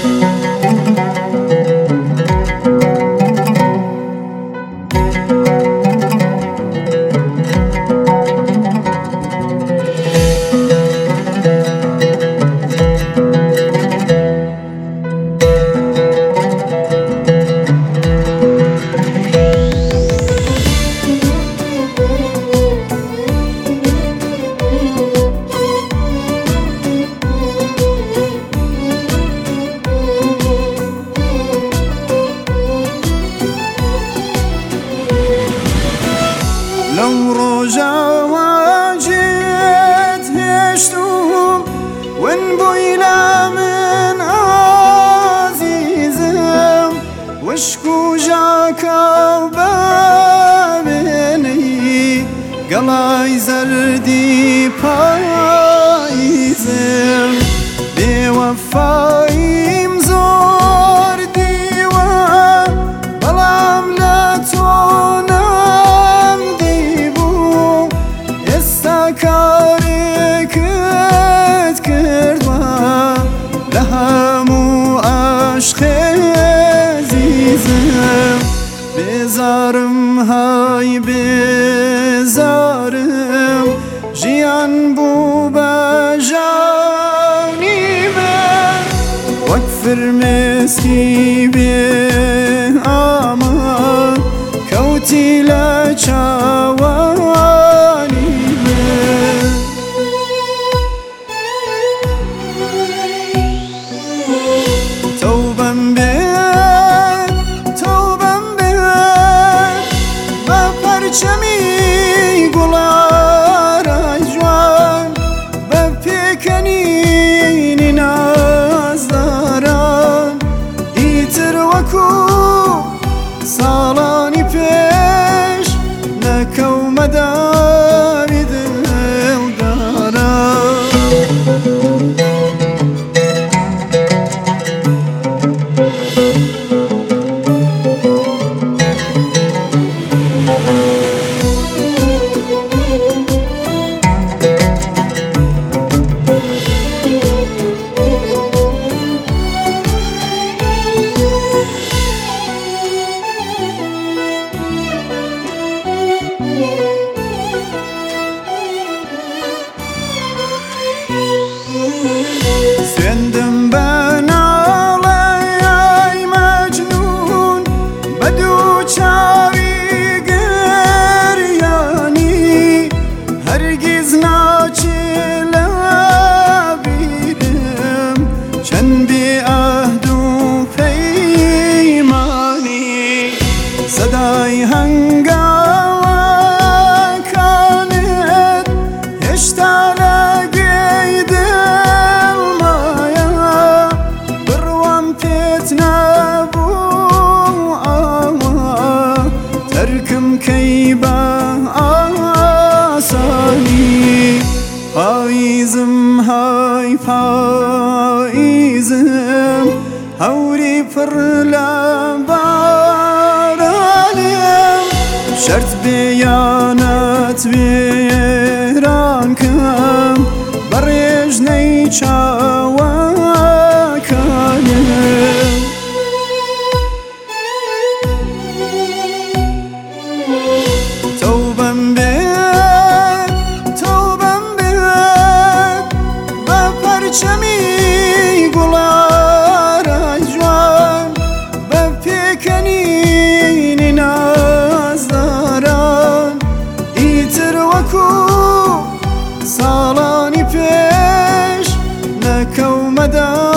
لو رجع جيت هشتم ونبويلا من عزيزم وشكو جاكا بابني قلاي زردي بايزم بوفاي مزور ديوان بلام لا كاركت كردوا لهمو عشق عزیزم بزارم های بزارم جیان بو بجانی من وکفر مسکی به آمان کوتی لچوانی توبم به با پرچمی گلار جوان با پیکنین نازداران ایتر وکو سالانی پیش نکو مداری دلداران سندم ben ağlay mecnun Bedu çavi geryani Hergiz naçile birim Çendi ahdu peymani Sadai hangava kanet Heştale تركم كيبا آساني پاییزم های پاییزم هوری پر لبارانم شرط بیانت ویران کم برج نیچاوکانم توبم به با پرچمی گلار جوان با پیکنین نازداران ایتر وکو سالانی پیش نکو مدار